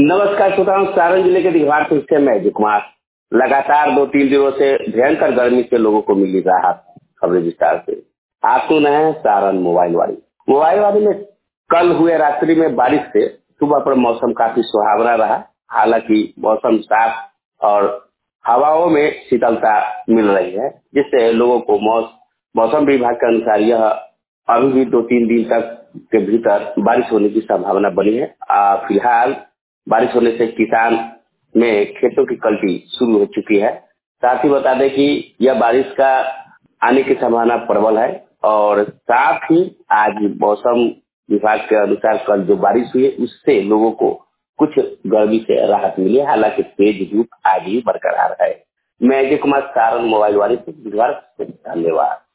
नमस्कार श्रोताओं, सारण जिले के दीघार से मैं अजय कुमार। लगातार 2-3 दिनों से भयंकर गर्मी से लोगों को मिली राहत। खबरें विस्तार से आप सुन रहे हैं सारण मोबाइल वाली में कल हुए रात्रि में बारिश से सुबह पर मौसम काफी सुहावना रहा। हालांकि मौसम साफ और हवाओं में शीतलता मिल रही है, जिससे लोगों को मौसम विभाग के अनुसार यह अभी भी 2-3 दिन तक के भीतर बारिश होने की संभावना बनी है। फिलहाल बारिश होने से किसान में खेतों की कल्टी शुरू हो चुकी है। साथ ही बता दें कि यह बारिश का आने की संभावना प्रबल है और साथ ही आज मौसम विभाग के अनुसार कल जो बारिश हुई है उससे लोगों को कुछ गर्मी से राहत मिली है। हालांकि तेज धूप आज भी बरकरार है। मैं अजय कुमार, सारण मोबाइल वाले से धन्यवाद।